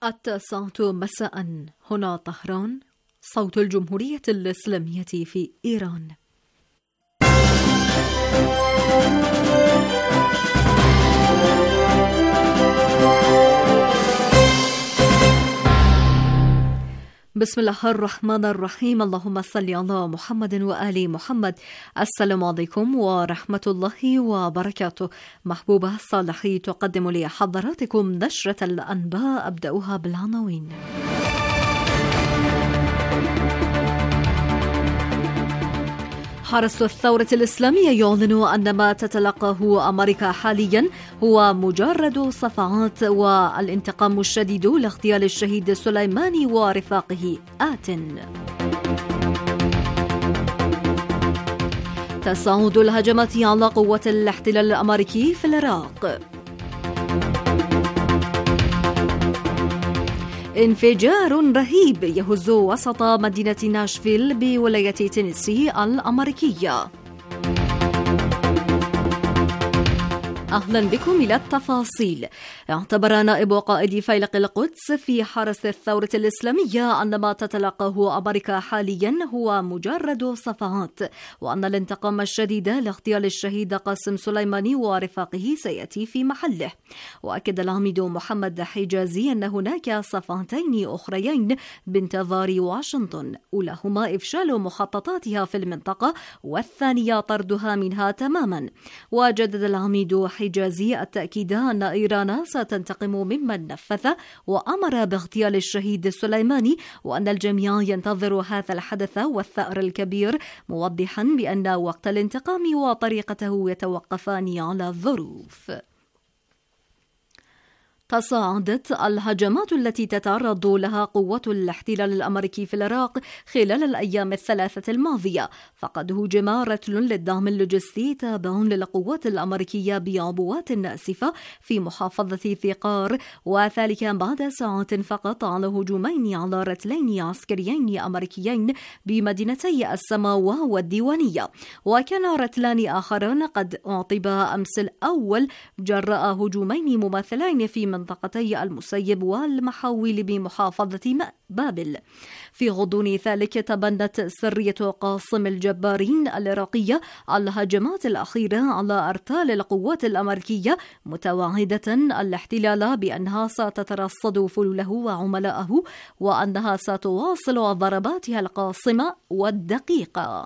9 مساء هنا طهران، صوت الجمهورية الإسلامية في إيران. بسم الله الرحمن الرحيم. اللهم صل على محمد وآل محمد. السلام عليكم ورحمة الله وبركاته. محبوبة صالحي تقدم لحضراتكم نشرة الأنباء، أبدأها بالعناوين. حرس الثورة الإسلامية يعلن أن ما تتلقاه أمريكا حاليا هو مجرد صفعات، والانتقام الشديد لاغتيال الشهيد سليماني ورفاقه آت. تصاعد الهجمات على قوات الاحتلال الأمريكي في العراق. انفجار رهيب يهز وسط مدينة ناشفيل بولاية تينيسي الأمريكية. أهلا بكم إلى التفاصيل. اعتبر نائب قائد فيلق القدس في حرس الثورة الإسلامية أن ما تتلقاه أمريكا حاليا هو مجرد صفعات، وأن الانتقام الشديد لاغتيال الشهيد قاسم سليماني ورفاقه سيأتي في محله. وأكد العميد محمد حجازي أن هناك صفعتين أخريين بانتظار واشنطن، أولاهما إفشال مخططاتها في المنطقة، والثانية طردها منها تماما. وجدد العميد حجازي التأكيد أن إيران ستنتقم ممن نفذ وأمر باغتيال الشهيد سليماني، وأن الجميع ينتظر هذا الحدث والثأر الكبير، موضحا بأن وقت الانتقام وطريقته يتوقفان على الظروف. تصاعدت الهجمات التي تتعرض لها قوات الاحتلال الأمريكي في العراق خلال الأيام الثلاثة الماضية، فقد هجم رتل للدعم اللوجستي تابع للقوات الأمريكية بعبوات ناسفة في محافظة ثقار، وذلك بعد ساعات فقط على هجومين على رتلين عسكريين أمريكيين بمدينتي السماوة والديوانية. وكان رتلان آخران قد أعطبا أمس الأول جراء هجومين مماثلين في منطقتي المسيب والمحاول بمحافظة بابل. في غضون ذلك تبنت سرية قاسم الجبارين العراقية الهجمات الأخيرة على أرتال القوات الأمريكية، متوعدة الاحتلال بأنها ستترصد فلوله وعملائه، وأنها ستواصل ضرباتها القاصمة والدقيقة.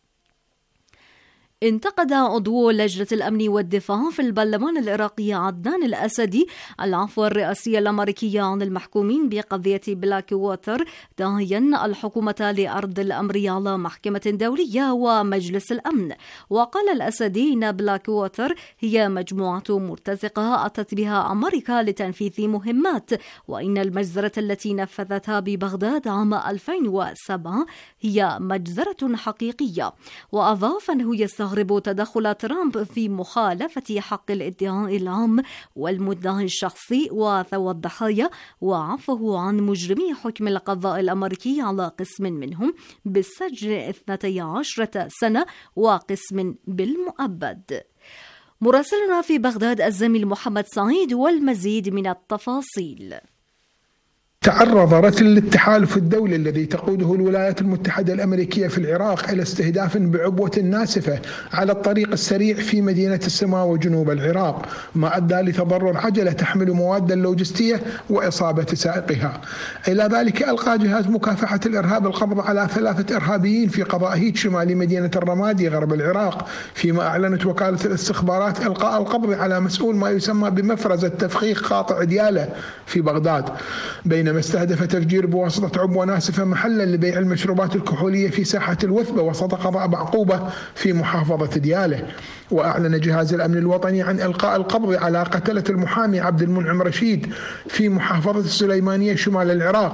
انتقد عضو لجنة الأمن والدفاع في البرلمان العراقي عدنان الأسدي العفو الرئاسي الأمريكي عن المحكومين بقضية بلاك ووتر، داعيا الحكومة لعرض الأمر على محكمة دولية ومجلس الأمن. وقال الأسدي إن بلاك ووتر هي مجموعة مرتزقة أتت بها أمريكا لتنفيذ مهمات، وإن المجزرة التي نفذتها ببغداد عام 2007 هي مجزرة حقيقية. وأضاف أنه يستغرب تدخل ترامب في مخالفة حق الادعاء العام والمدعي الشخصي وذوي الضحايا، وعفوه عن مجرمي حكم القضاء الأمريكي على قسم منهم بالسجن 12 سنة وقسم بالمؤبد. مراسلنا في بغداد الزميل محمد سعيد والمزيد من التفاصيل. تعرض رتل التحالف الدولي الذي تقوده الولايات المتحدة الأمريكية في العراق إلى استهداف بعبوة ناسفة على الطريق السريع في مدينة السماوة جنوب العراق، ما أدى لتضرر عجلة تحمل مواد لوجستية وإصابة سائقها. إلى ذلك ألقى جهاز مكافحة الإرهاب القبض على 3 إرهابيين في قضاء شمال مدينة الرمادي غرب العراق، فيما أعلنت وكالة الاستخبارات إلقاء القبض على مسؤول ما يسمى بمفرزة تفخيخ قاطع ديالة في بغداد، بينما استهدف تفجير بواسطة عبوة ناسفة محلا لبيع المشروبات الكحولية في ساحة الوثبة وسط قضاء بعقوبة في محافظة ديالة. وأعلن جهاز الأمن الوطني عن إلقاء القبض على قتلة المحامي عبد المنعم رشيد في محافظة السليمانية شمال العراق،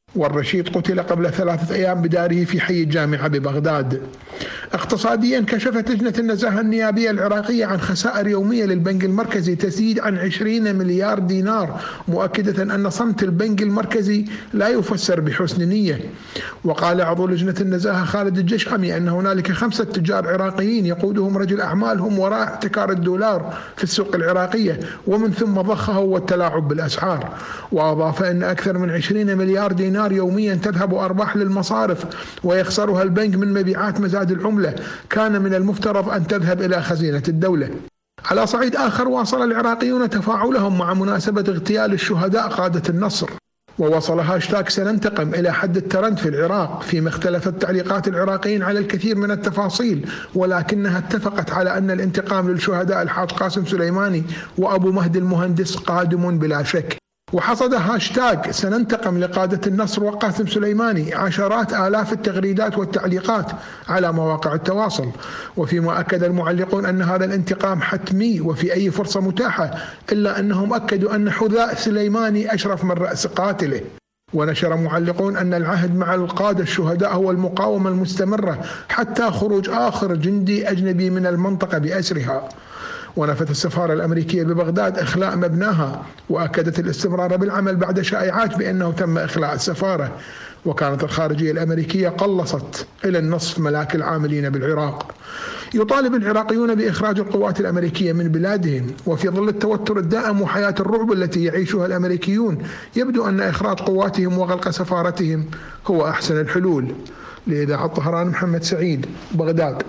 والرشيد قتل قبل 3 أيام بداره في حي الجامعة ببغداد. اقتصاديا، كشفت لجنة النزاهة النيابية العراقية عن خسائر يومية للبنك المركزي تزيد عن 20 مليار دينار، مؤكدة أن صمت البنك المركزي لا يفسر بحسن نية. وقال عضو لجنة النزاهة خالد الجشعمي أن هنالك 5 تجار عراقيين يقودهم رجل أعمال هم وراء احتكار الدولار في السوق العراقية ومن ثم ضخه والتلاعب بالأسعار. وأضاف أن أكثر من 20 مليار دينار يوميا تذهب أرباح للمصارف ويخسرها البنك من مبيعات مزاد العملة كان من المفترض أن تذهب إلى خزينة الدولة. على صعيد آخر، واصل العراقيون تفاعلهم مع مناسبة اغتيال الشهداء قادة النصر، ووصل هاشتاج سننتقم إلى حد الترند في العراق، فيما اختلفت تعليقات العراقيين على الكثير من التفاصيل، ولكنها اتفقت على أن الانتقام للشهداء الحاج قاسم سليماني وأبو مهدي المهندس قادم بلا شك. وحصد هاشتاج سننتقم لقادة النصر وقاسم سليماني عشرات آلاف التغريدات والتعليقات على مواقع التواصل، وفيما أكد المعلقون أن هذا الانتقام حتمي وفي أي فرصة متاحة، إلا أنهم أكدوا أن حذاء سليماني أشرف من رأس قاتله. ونشر معلقون أن العهد مع القادة الشهداء هو المقاومة المستمرة حتى خروج آخر جندي أجنبي من المنطقة بأسرها. ونفت السفارة الأمريكية ببغداد إخلاء مبناها، وأكدت الاستمرار بالعمل بعد شائعات بأنه تم إخلاء السفارة. وكانت الخارجية الأمريكية قلصت إلى النصف ملاك العاملين بالعراق. يطالب العراقيون بإخراج القوات الأمريكية من بلادهم، وفي ظل التوتر الدائم وحياة الرعب التي يعيشها الأمريكيون يبدو أن إخراج قواتهم وغلق سفارتهم هو أحسن الحلول. لإذاعة طهران، محمد سعيد، بغداد.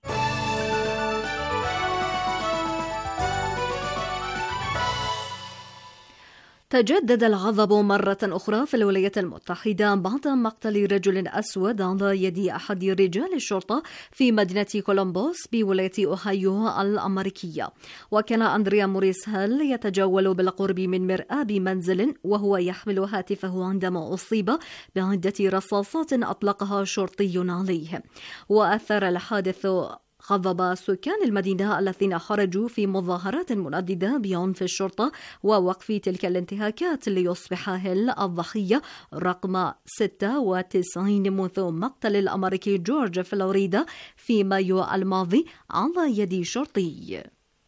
تجدد الغضب مرة أخرى في الولايات المتحدة بعد مقتل رجل أسود على يد أحد رجال الشرطة في مدينة كولومبوس بولاية أوهايو الأمريكية. وكان أندريا موريس هيل يتجول بالقرب من مرآب منزل وهو يحمل هاتفه عندما أصيب بعدة رصاصات أطلقها شرطي عليه. وأثر الحادث غضب سكان المدينة الذين خرجوا في مظاهرات منددة بعنف الشرطة ووقف تلك الانتهاكات، ليصبح هيل الضحية رقم 96 منذ مقتل الأمريكي جورج فلوريدا في مايو الماضي على يد شرطي.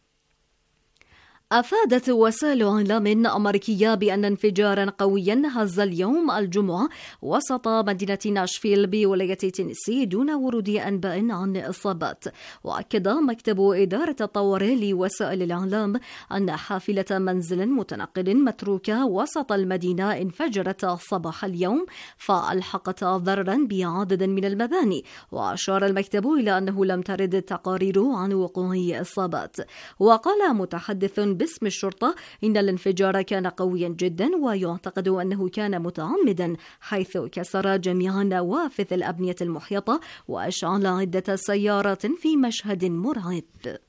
أفادت وسائل إعلام أمريكية بأن انفجارا قويا هز اليوم الجمعة وسط مدينة ناشفيل بولاية تينيسي دون ورود أنباء عن إصابات. وأكد مكتب إدارة الطوارئ لوسائل الإعلام أن حافلة منزل متنقل متروكة وسط المدينة انفجرت صباح اليوم فألحقت ضررا بعدد من المباني. وأشار المكتب إلى أنه لم ترد تقارير عن وقوع إصابات. وقال متحدث باسم الشرطة إن الانفجار كان قويا جدا ويعتقد أنه كان متعمدا، حيث كسر جميع نوافذ الأبنية المحيطة وأشعل عدة سيارات في مشهد مرعب.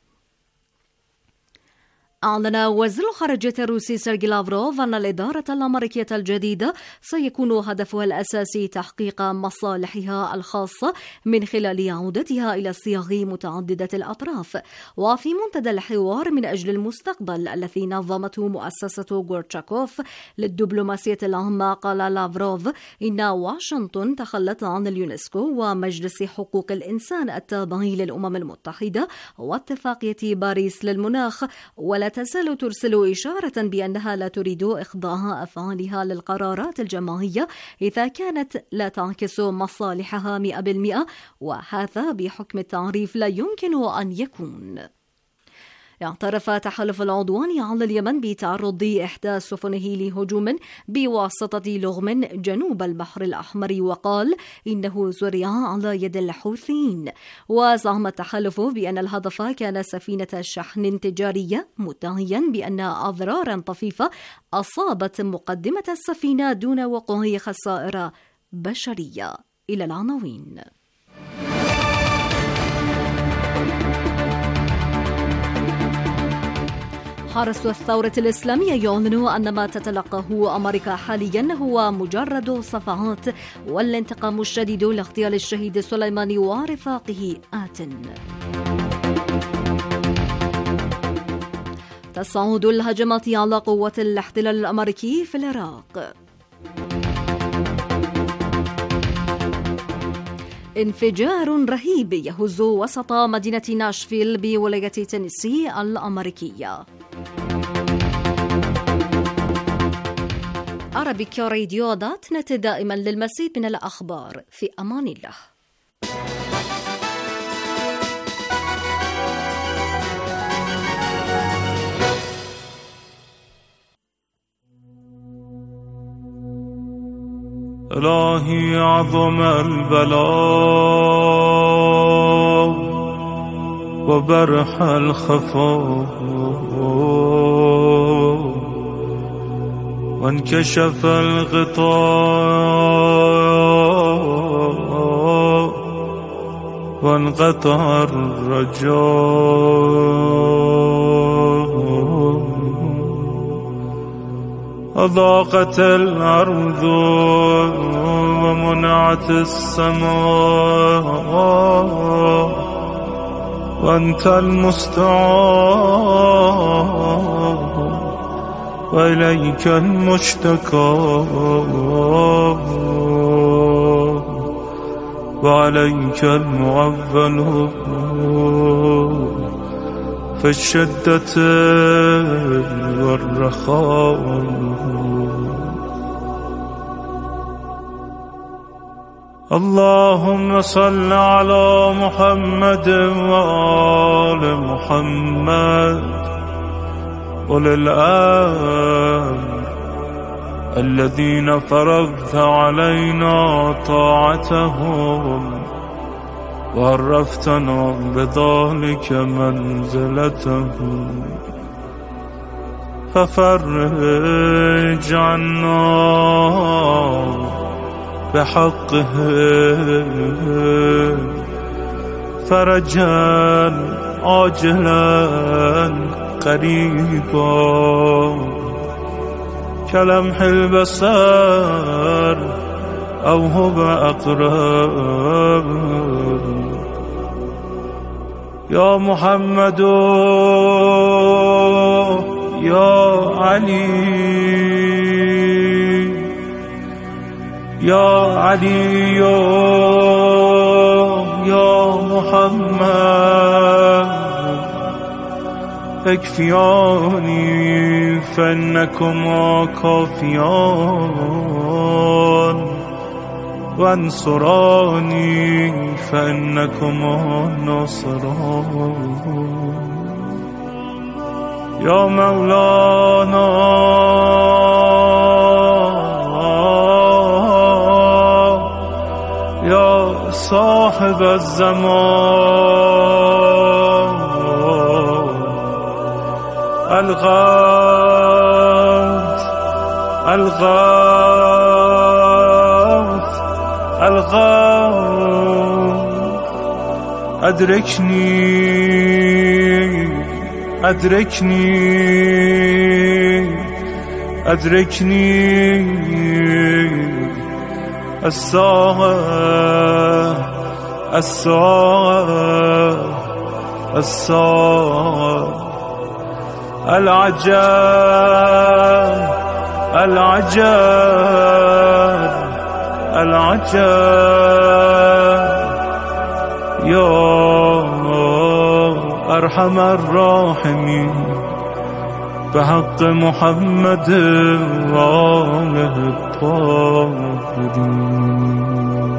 أعلن وزير الخارجية الروسي سيرجي لافروف أن الإدارة الأمريكية الجديدة سيكون هدفها الأساسي تحقيق مصالحها الخاصة من خلال عودتها إلى صياغ متعددة الأطراف. وفي منتدى الحوار من أجل المستقبل الذي نظمته مؤسسة غورتشاكوف للدبلوماسية العامة، قال لافروف إن واشنطن تخلت عن اليونسكو ومجلس حقوق الإنسان التابعي للأمم المتحدة واتفاقية باريس للمناخ، ولا تزال ترسل إشارة بأنها لا تريد إخضاع أفعالها للقرارات الجماعية إذا كانت لا تعكس مصالحها 100%، وهذا بحكم التعريف لا يمكن أن يكون. اعترف تحالف العدوان على اليمن بتعرض إحدى سفنه لهجوم بواسطة لغم جنوب البحر الأحمر، وقال إنه زرع على يد الحوثيين. وزعم التحالف بأن الهدف كان سفينة شحن تجارية، مدعيا بأن أضرارا طفيفة أصابت مقدمة السفينة دون وقوع خسائر بشرية. إلى العناوين. حرس الثورة الإسلامية يعلن أن ما تتلقاه أمريكا حاليا هو مجرد صفعات، والانتقام الشديد لاغتيال الشهيد سليماني ورفاقه آت. تصاعد الهجمات على قوات الاحتلال الأمريكي في العراق. انفجار رهيب يهز وسط مدينة ناشفيل بولاية تينيسي الأمريكية. arabicradio.net دائما للمزيد من الأخبار. في أمان الله. إلهي عظم البلاء وبرح الخفاء وانكشف الغطاء وانقطع الرجاء أضاقت الأرض ومنعت السماء وأنت المستعان وإليك المشتكى وعليك المعول في الشدة والرخاء. اللهم صل على محمد وآل محمد أولي الأمر الذين فرضت علينا طاعتهم وعرفتنا بذلك منزلتهم ففرج عنا بحقه فرجا عاجلا قريبا كلمح البصر أو هو أقرب. يا محمد يا علي يا علي يا محمد اكفياني فإنكما كافيان وانصراني فإنكما ناصران. يا مولانا يا صاحب الزمان الغوث الغوث الغوث أدركني أدركني أدركني الساعة الساعة الساعة العجاب العجاب العجاب. يا أرحم الراحمين بحق محمد وآله الطاهرين.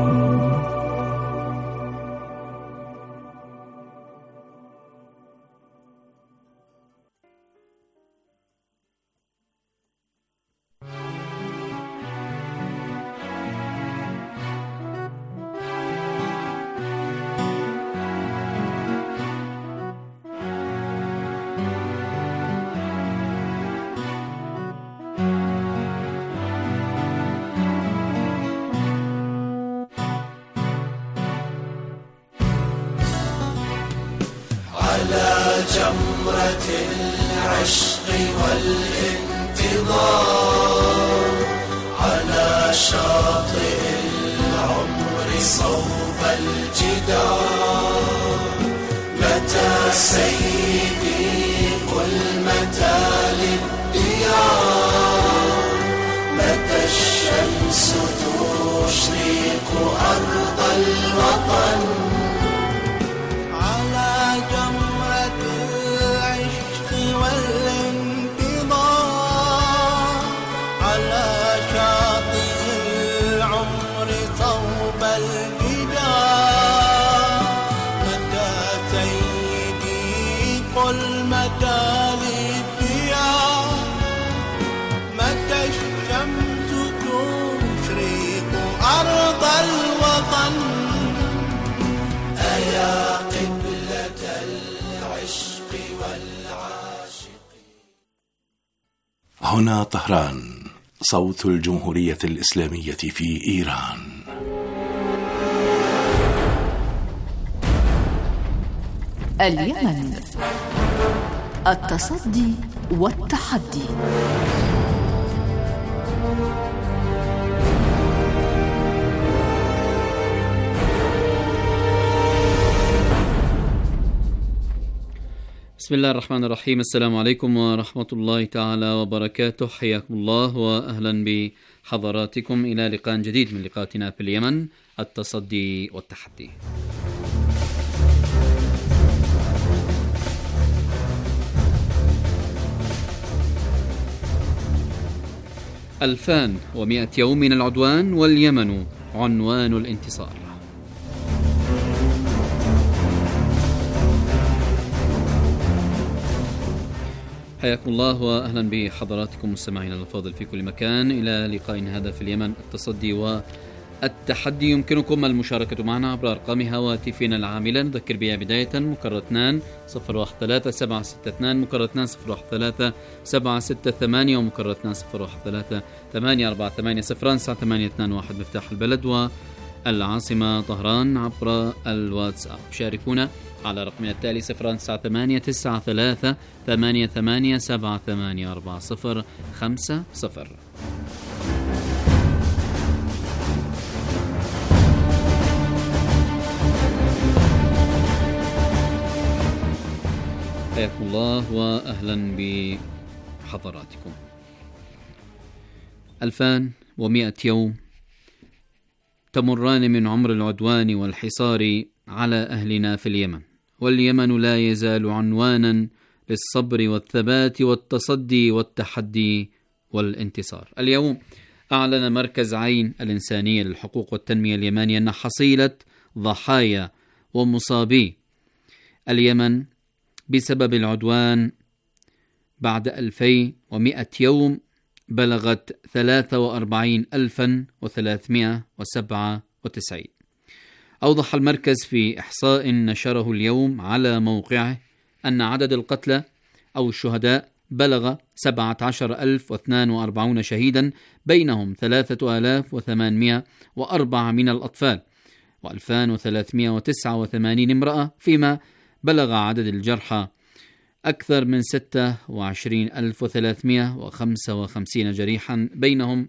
جمرة العشق والانتظار على شاطئ العمر صوب الجدار. متى سيدي قل متى للديار، متى الشمس تشرق أرض الوطن على جمرة العشق والانتظار على شاطئ العمر صوب الجدار متى سيدي قل متى للديار متى الشمس تشرق أرض الوطن أيا قبلة العشق والعاشق. هنا طهران، صوت الجمهورية الإسلامية في إيران. اليمن، التصدي والتحدي. بسم الله الرحمن الرحيم. السلام عليكم ورحمة الله تعالى وبركاته. حياكم الله وأهلا بحضراتكم إلى لقاء جديد من لقاءاتنا في اليمن، التصدي والتحدي. ألفان ومئة يوم من العدوان واليمن عنوان الانتصار. حياكم الله وأهلا بحضراتكم مستمعينا الأفاضل في كل مكان إلى لقاء هذا في اليمن، التصدي والتحدي. يمكنكم المشاركة معنا عبر أرقام هواتفنا العاملة. نذكر بها بداية مكرر 2 013 762 مكرر 2 013 768 ومكرر 2 013 848 0981 مفتاح البلد والعاصمة طهران عبر الواتساب. شاركونا على رقمنا التالي 09893 88 7840 50. حياكم الله وأهلا بحضراتكم. 2100 يوم تمران من عمر العدوان والحصار على أهلنا في اليمن، واليمن لا يزال عنوانا للصبر والثبات والتصدي والتحدي والانتصار. اليوم أعلن مركز عين الإنسانية للحقوق والتنمية اليماني أن حصيلة ضحايا ومصابي اليمن بسبب العدوان بعد 2100 يوم بلغت 43,397. أوضح المركز في إحصاء نشره اليوم على موقعه أن عدد القتلى أو الشهداء بلغ 17,042 شهيدا، بينهم 3,804 من الأطفال و2,389 امرأة، فيما بلغ عدد الجرحى أكثر من 26,355 جريحا، بينهم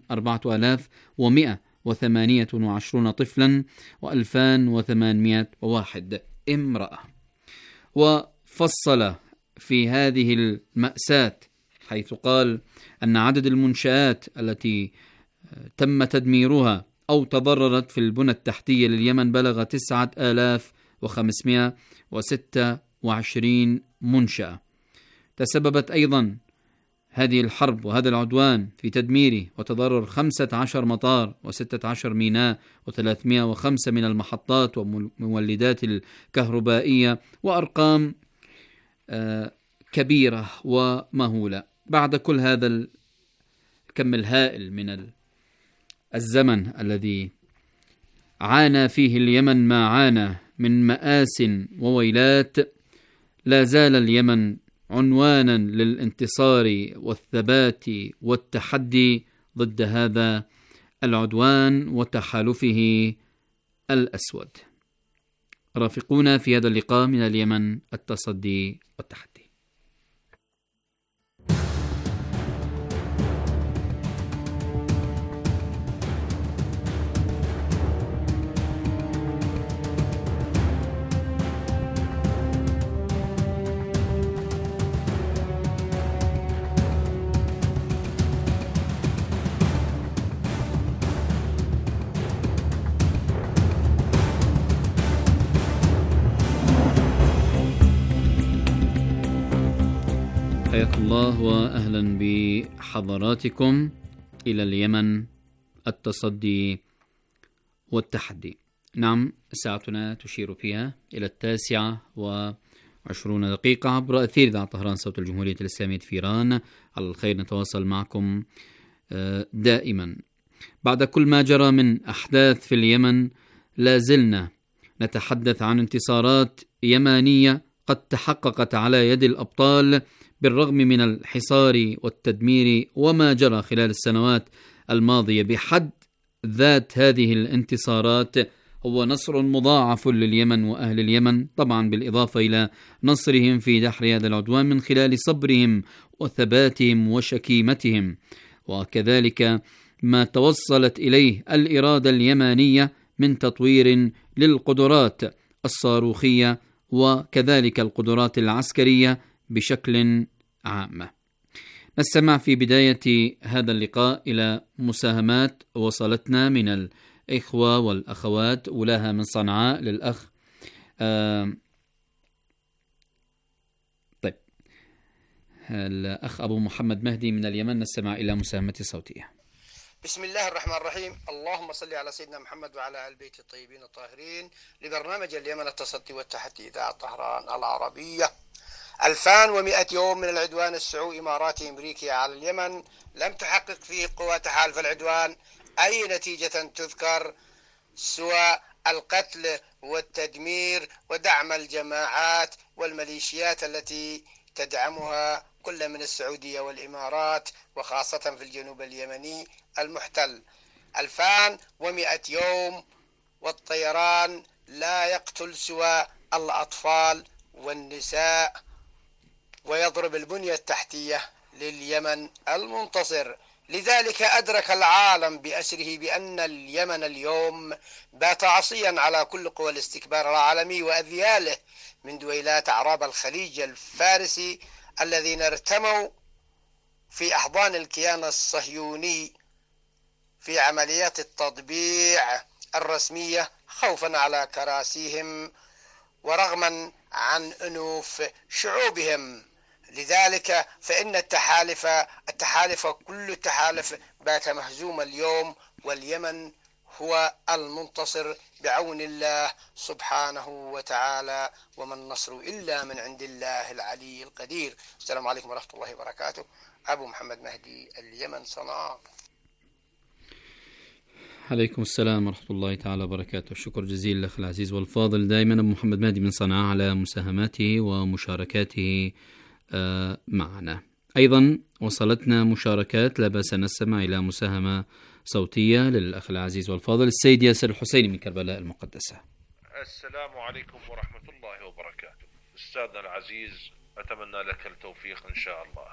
4,128 طفلا و2,801 امرأة. وفصل في هذه المأساة حيث قال أن عدد المنشآت التي تم تدميرها أو تضررت في البنى التحتية لليمن بلغ 9,526 منشأة. تسببت أيضا هذه الحرب وهذا العدوان في تدمير وتضرر 15 مطار و16 ميناء و305 من المحطات ومولدات الكهربائية، وأرقام كبيرة ومهولة. بعد كل هذا الكم الهائل من الزمن الذي عانى فيه اليمن ما عانى من مآس وويلات، لا زال اليمن عنوانا للانتصار والثبات والتحدي ضد هذا العدوان وتحالفه الأسود. رافقونا في هذا اللقاء من اليمن، التصدي والتحدي. حياكم الله وأهلا بحضراتكم إلى اليمن، التصدي والتحدي. نعم، ساعتنا تشير فيها إلى 9:20 عبر أثير إذاعة طهران صوت الجمهورية الإسلامية في إيران. على الخير نتواصل معكم دائما. بعد كل ما جرى من أحداث في اليمن، لا زلنا نتحدث عن انتصارات يمانية قد تحققت على يد الأبطال بالرغم من الحصار والتدمير وما جرى خلال السنوات الماضية. بحد ذات هذه الانتصارات هو نصر مضاعف لليمن وأهل اليمن، طبعا بالإضافة إلى نصرهم في دحر هذا العدوان من خلال صبرهم وثباتهم وشكيمتهم، وكذلك ما توصلت إليه الإرادة اليمانية من تطوير للقدرات الصاروخية وكذلك القدرات العسكرية بشكل عام. نستمع في بداية هذا اللقاء إلى مساهمات وصلتنا من الإخوة والأخوات، أولاها من صنعاء للأخ الأخ أبو محمد مهدي من اليمن. نستمع إلى مساهمة صوتية. بسم الله الرحمن الرحيم. اللهم صل على سيدنا محمد وعلى آل بيت الطيبين الطاهرين. لبرنامج اليمن التصدي والتحدي إذاعة طهران العربية. 2100 يوم من العدوان السعودي إماراتي أمريكي على اليمن، لم تحقق فيه قوى تحالف العدوان أي نتيجة تذكر سوى القتل والتدمير ودعم الجماعات والميليشيات التي تدعمها كل من السعودية والإمارات، وخاصة في الجنوب اليمني المحتل. 2100 يوم والطيران لا يقتل سوى الأطفال والنساء ويضرب البنية التحتية لليمن المنتصر. لذلك أدرك العالم بأسره بأن اليمن اليوم بات عصيا على كل قوى الاستكبار العالمي وأذياله من دويلات أعراب الخليج الفارسي الذين ارتموا في أحضان الكيان الصهيوني في عمليات التطبيع الرسمية خوفا على كراسيهم ورغما عن أنوف شعوبهم. لذلك فإن التحالف كل التحالف بات مهزوم اليوم، واليمن هو المنتصر بعون الله سبحانه وتعالى، وما النصر إلا من عند الله العلي القدير. السلام عليكم ورحمة الله وبركاته. أبو محمد مهدي، اليمن، صنعاء. عليكم السلام ورحمة الله تعالى وبركاته. الشكر جزيل لأخي العزيز والفاضل دائما أبو محمد مهدي من صنعاء على مساهماته ومشاركاته معنا. أيضا وصلتنا مشاركات، لا بأس نستمع إلى مساهمة صوتية للأخ العزيز والفاضل السيد ياسر الحسيني من كربلاء المقدسة. السلام عليكم ورحمة الله وبركاته. أستاذنا العزيز، أتمنى لك التوفيق إن شاء الله.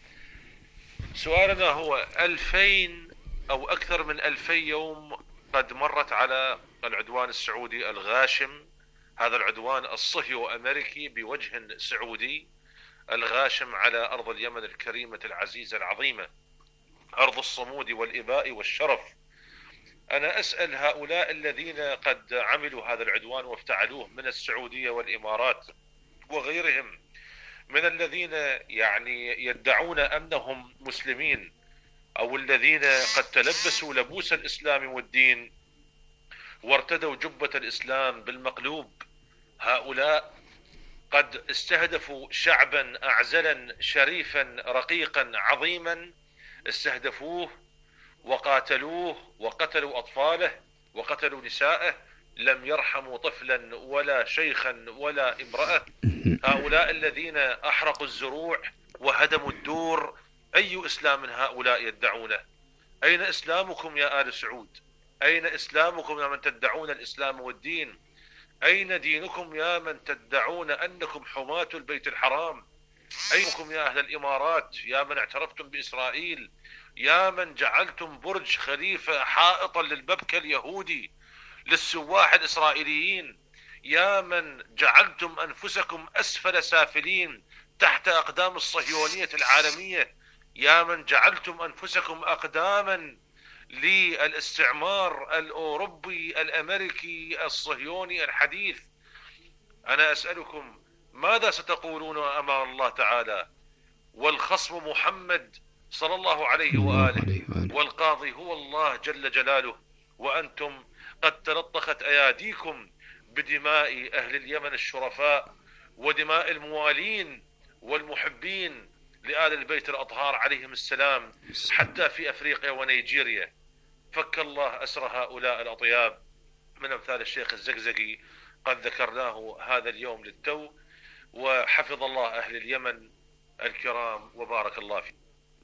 سؤالنا هو 2000 أو أكثر من 2000 يوم قد مرت على العدوان السعودي الغاشم، هذا العدوان الصهيو أمريكي بوجه سعودي الغاشم على أرض اليمن الكريمة العزيزة العظيمة، أرض الصمود والإباء والشرف. أنا أسأل هؤلاء الذين قد عملوا هذا العدوان وافتعلوه من السعودية والإمارات وغيرهم من الذين يعني يدعون أنهم مسلمين أو الذين قد تلبسوا لبوس الإسلام والدين وارتدوا جبة الإسلام بالمقلوب، هؤلاء قد استهدفوا شعبا أعزلا شريفا رقيقا عظيما، استهدفوه وقاتلوه وقتلوا أطفاله وقتلوا نساءه، لم يرحموا طفلا ولا شيخا ولا امرأة. هؤلاء الذين أحرقوا الزروع وهدموا الدور، أي إسلام هؤلاء يدعونه؟ أين إسلامكم يا آل سعود؟ أين إسلامكم يا من تدعون الإسلام والدين؟ أين دينكم يا من تدعون أنكم حماة البيت الحرام؟ أينكم يا أهل الإمارات يا من اعترفتم بإسرائيل، يا من جعلتم برج خليفة حائطا للببكة اليهودي للسواح الإسرائيليين، يا من جعلتم أنفسكم أسفل سافلين تحت أقدام الصهيونية العالمية، يا من جعلتم أنفسكم أقداما للاستعمار الأوروبي الأمريكي الصهيوني الحديث. أنا أسألكم ماذا ستقولون أمام الله تعالى والخصم محمد صلى الله عليه وآله، والقاضي هو الله جل جلاله، وأنتم قد تلطخت أياديكم بدماء أهل اليمن الشرفاء ودماء الموالين والمحبين لآل البيت الأطهار عليهم السلام حتى في أفريقيا ونيجيريا. فك الله أسر هؤلاء الأطياب من أمثال الشيخ الزقزقي، قد ذكرناه هذا اليوم للتو، وحفظ الله أهل اليمن الكرام وبارك الله فيكم.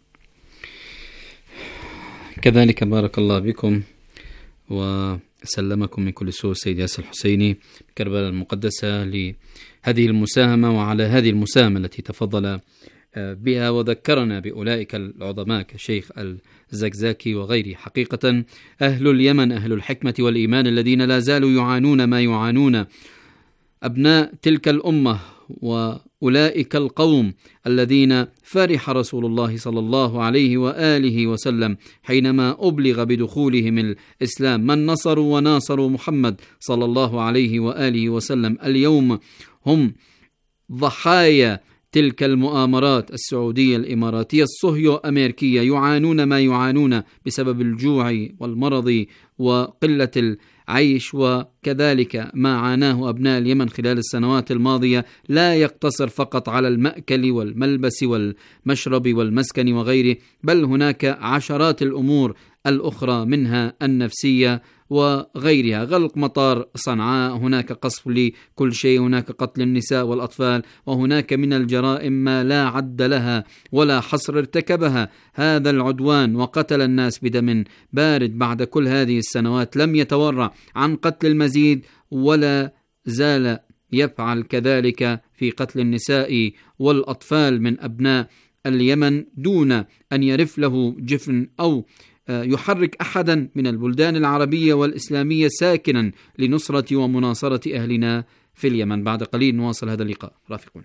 كذلك بارك الله بكم وسلمكم من كل سوء السيد ياسر الحسيني كربلاء المقدسة لهذه المساهمة، وعلى هذه المساهمة التي تفضل بها وذكرنا بأولئك العظماء كشيخ الزقزاقي وغيره. حقيقة أهل اليمن أهل الحكمة والإيمان الذين لا زالوا يعانون ما يعانون أبناء تلك الأمة، وأولئك القوم الذين فرح رسول الله صلى الله عليه وآله وسلم حينما أبلغ بدخولهم الإسلام، من نصروا وناصروا محمد صلى الله عليه وآله وسلم. اليوم هم ضحايا تلك المؤامرات السعودية الإماراتية الصهيو أمريكية، يعانون ما يعانون بسبب الجوع والمرض وقلة العيش، وكذلك ما عاناه أبناء اليمن خلال السنوات الماضية لا يقتصر فقط على المأكل والملبس والمشرب والمسكن وغيره، بل هناك عشرات الأمور الأخرى منها النفسية وغيرها. غلق مطار صنعاء، هناك قصف لكل شيء، هناك قتل النساء والأطفال، وهناك من الجرائم ما لا عد لها ولا حصر ارتكبها هذا العدوان وقتل الناس بدم بارد. بعد كل هذه السنوات لم يتورع عن قتل المزيد، ولا زال يفعل كذلك في قتل النساء والأطفال من أبناء اليمن دون أن يرف له جفن أو يحرك أحدا من البلدان العربية والإسلامية ساكنا لنصرة ومناصرة أهلنا في اليمن. بعد قليل نواصل هذا اللقاء، رافقونا.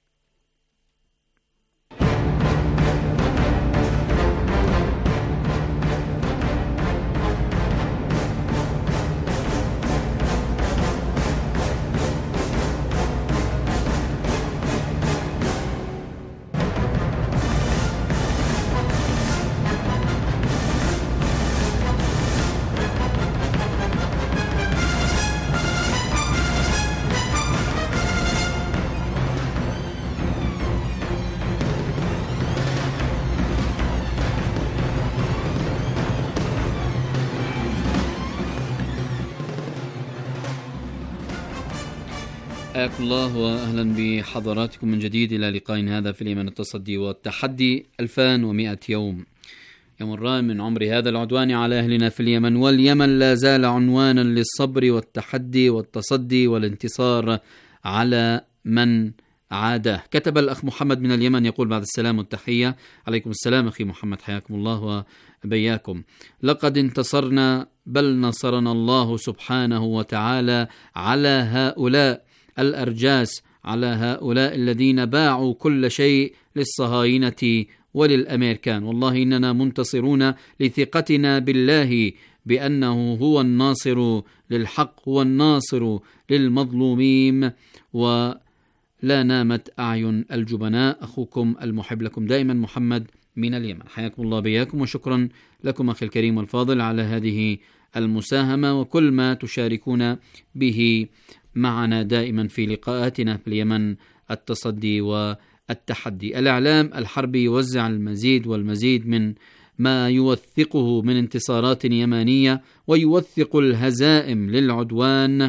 حياكم الله وأهلا بحضراتكم من جديد إلى لقاء هذا في اليمن التصدي والتحدي. 2100 يوم يمران من عمر هذا العدوان على أهلنا في اليمن، واليمن لا زال عنوانا للصبر والتحدي والتصدي والانتصار على من عاده. كتب الأخ محمد من اليمن يقول بعد السلام والتحية: عليكم السلام أخي محمد، حياكم الله وبياكم. لقد انتصرنا، بل نصرنا الله سبحانه وتعالى على هؤلاء الأرجاس، على هؤلاء الذين باعوا كل شيء للصهاينة وللأمريكان. والله إننا منتصرون لثقتنا بالله بأنه هو الناصر للحق، هو الناصر للمظلومين، ولا نامت أعين الجبناء. أخوكم المحب لكم دائما محمد من اليمن. حياكم الله بياكم، وشكرا لكم أخي الكريم والفاضل على هذه المساهمة وكل ما تشاركون به معنا دائما في لقاءاتنا في اليمن التصدي والتحدي. الإعلام الحربي يوزع المزيد والمزيد من ما يوثقه من انتصارات يمانية، ويوثق الهزائم للعدوان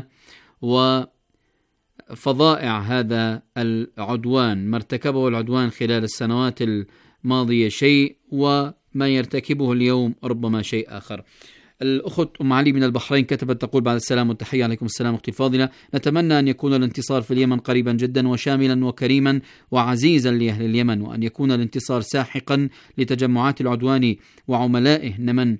وفظائع هذا العدوان. ما ارتكبه العدوان خلال السنوات الماضية شيء، وما يرتكبه اليوم ربما شيء آخر. الأخت أم علي من البحرين كتبت تقول: بعد السلام والتحية. عليكم السلام أختي الفاضلة. نتمنى أن يكون الانتصار في اليمن قريبا جدا وشاملا وكريما وعزيزا لأهل اليمن، وأن يكون الانتصار ساحقا لتجمعات العدوان وعملائه. إن من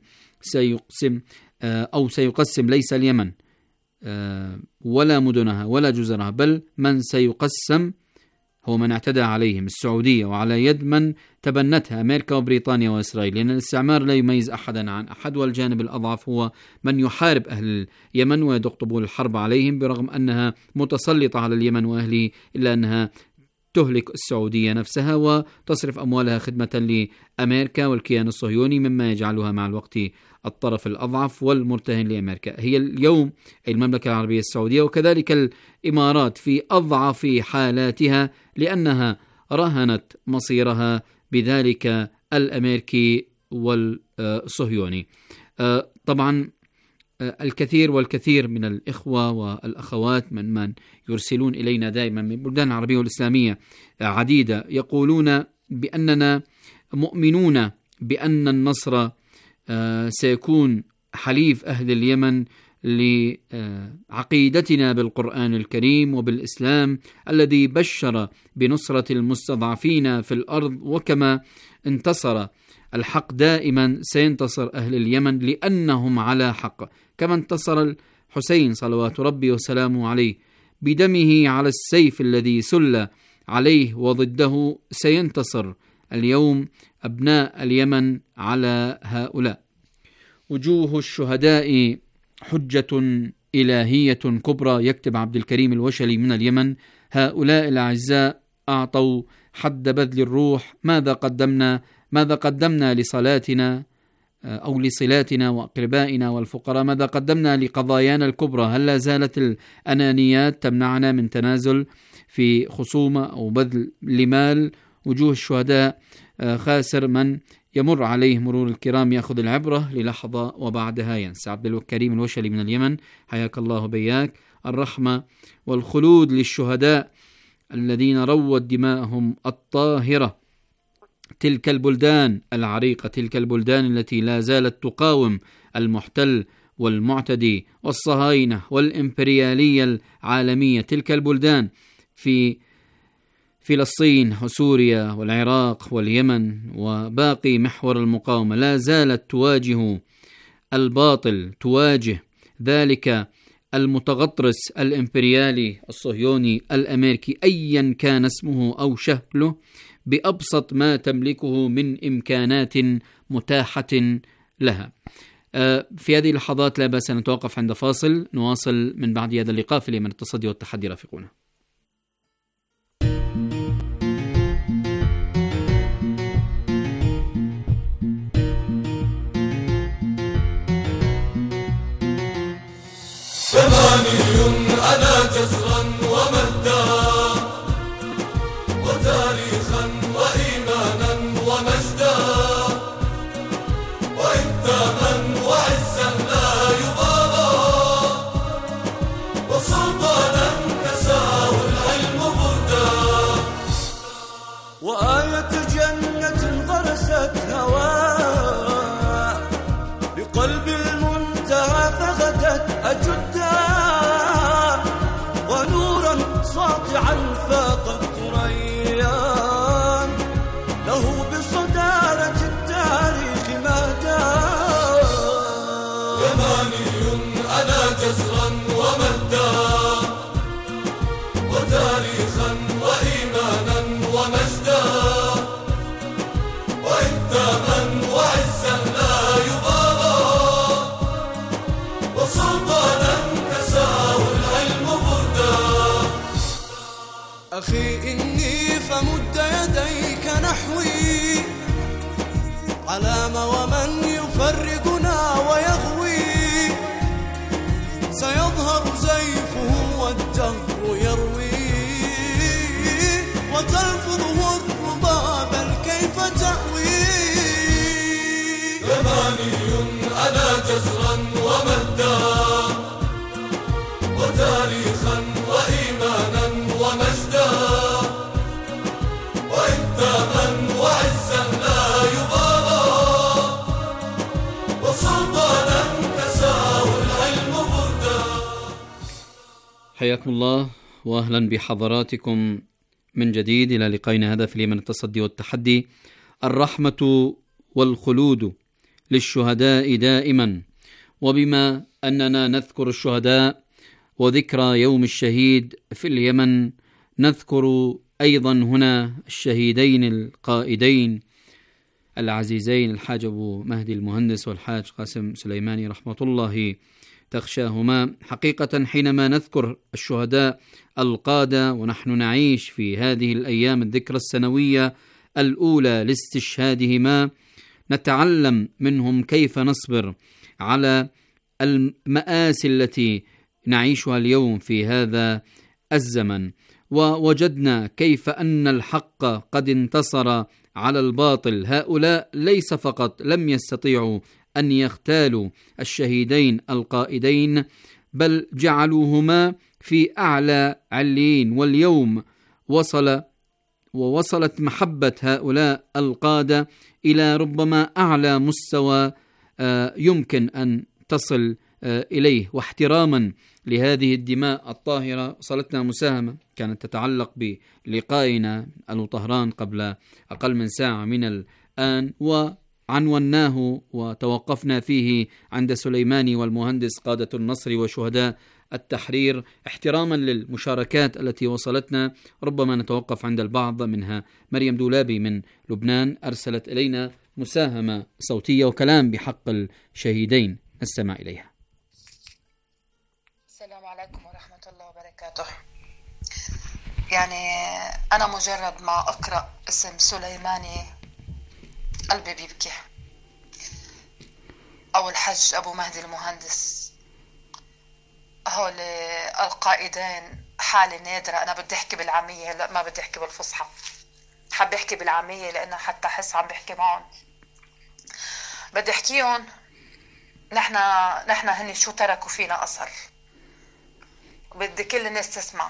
سيقسم ليس اليمن ولا مدنها ولا جزرها، بل من سيقسم هو من اعتدى عليهم، السعودية، وعلى يد من تبنتها أمريكا وبريطانيا وإسرائيل، لأن الاستعمار لا يميز أحدا عن أحد، والجانب الأضعف هو من يحارب أهل اليمن ويدق طبول الحرب عليهم، برغم أنها متسلطة على اليمن وأهله، إلا أنها تهلك السعودية نفسها وتصرف أموالها خدمة لأمريكا والكيان الصهيوني، مما يجعلها مع الوقت الطرف الأضعف والمرتهن لأمريكا. هي اليوم المملكة العربية السعودية وكذلك الإمارات في أضعف حالاتها، لأنها رهنت مصيرها بذلك الأمريكي والصهيوني. طبعا الكثير والكثير من الإخوة والأخوات من يرسلون إلينا دائما من بلدان العربية والإسلامية عديدة يقولون بأننا مؤمنون بأن النصر سيكون حليف أهل اليمن لعقيدتنا بالقرآن الكريم وبالإسلام الذي بشر بنصرة المستضعفين في الأرض، وكما انتصر الحق دائما سينتصر أهل اليمن لأنهم على حق، كما انتصر الحسين صلوات ربي وسلامه عليه بدمه على السيف الذي سل عليه، وضده سينتصر اليوم أبناء اليمن على هؤلاء. وجوه الشهداء حجة إلهية كبرى، يكتب عبد الكريم الوشلي من اليمن: هؤلاء الأعزاء أعطوا حد بذل الروح. ماذا قدمنا لصلاتنا أو لصلاتنا وأقربائنا والفقراء؟ ماذا قدمنا لقضايانا الكبرى؟ هل لا زالت الأنانيات تمنعنا من تنازل في خصومة أو بذل لمال؟ وجوه الشهداء خاسر من يمر عليه مرور الكرام يأخذ العبرة للحظة وبعدها ينسى. عبد الكريم الوشلي من اليمن، حياك الله بياك. الرحمة والخلود للشهداء الذين روت دماءهم الطاهرة، تلك البلدان العريقة، تلك البلدان التي لا زالت تقاوم المحتل والمعتدي والصهاينة والإمبريالية العالمية، تلك البلدان في فلسطين وسوريا والعراق واليمن وباقي محور المقاومة لا زالت تواجه الباطل، تواجه ذلك المتغطرس الإمبريالي الصهيوني الأمريكي أيا كان اسمه أو شكله بأبسط ما تملكه من إمكانات متاحة لها. في هذه اللحظات لا بأس أن نتوقف عند فاصل، نواصل من بعد هذا اللقاء في اليمن التصدي والتحدي. رافقونا. يماني أنا جزرا ومدا وتاريخا وإيمانا ومجدا وإنتاما وعزا لا يبالى وسلطانا كساه العلم بردا وآية جنة غرست هواء بقلب المنتهى فغدت أجدا ونورا ساطعا فاق الثريان له بصدارة التاريخ مهدا يماني أنا جزرا ومدا وتاريخا وإيمانا ومجدا وإنتاما وعزا لا يبالى وسلطانا كساه العلم بردا أخي إني فمد يديك نحوي علام ومن يفرقنا ويغوي سيظهر زيفه والدهر يروي وتلفظه الربا بل كيف تأوي يماني أنا جزرا ومدا وتاريخا وإيمانا ومجدا وإنتاما وعزا لا يبالى وسلطانا كساه العلم بردا. حياكم الله وأهلا بحضراتكم من جديد إلى لقائنا هذا في اليمن التصدي والتحدي. الرحمة والخلود للشهداء دائما، وبما أننا نذكر الشهداء وذكرى يوم الشهيد في اليمن نذكر أيضا هنا الشهيدين القائدين العزيزين الحاج أبو مهدي المهندس والحاج قاسم سليماني رحمة الله تخشاهما. حقيقة حينما نذكر الشهداء القادة ونحن نعيش في هذه الأيام الذكرى السنوية الأولى لاستشهادهما، نتعلم منهم كيف نصبر على المآسي التي نعيشها اليوم في هذا الزمن. ووجدنا كيف أن الحق قد انتصر على الباطل. هؤلاء ليس فقط لم يستطيعوا أن يغتالوا الشهيدين القائدين، بل جعلوهما في أعلى عليين. واليوم وصلت محبة هؤلاء القادة إلى ربما أعلى مستوى يمكن أن تصل إليه. واحتراما لهذه الدماء الطاهرة وصلتنا مساهمة كانت تتعلق بلقائنا ألو طهران قبل أقل من ساعة من الآن، وعنوناه وتوقفنا فيه عند سليماني والمهندس قادة النصر وشهداء التحرير. احتراما للمشاركات التي وصلتنا ربما نتوقف عند البعض منها. مريم دولابي من لبنان أرسلت إلينا مساهمة صوتية وكلام بحق الشهيدين، نستمع إليها. السلام عليكم ورحمة الله وبركاته. يعني أنا مجرد ما أقرأ اسم سليماني قلبي بيبكي، أو الحج أبو مهدي المهندس. هول القائدين حالة نادرة. أنا بدي أحكي بالعامية، لا ما بدي أحكي بالفصحى، حاب أحكي بالعامية لأنه حتى أحس عم بحكي معهم. بدي أحكيهم نحن هني شو تركوا فينا أثر. بدي كل الناس تسمع.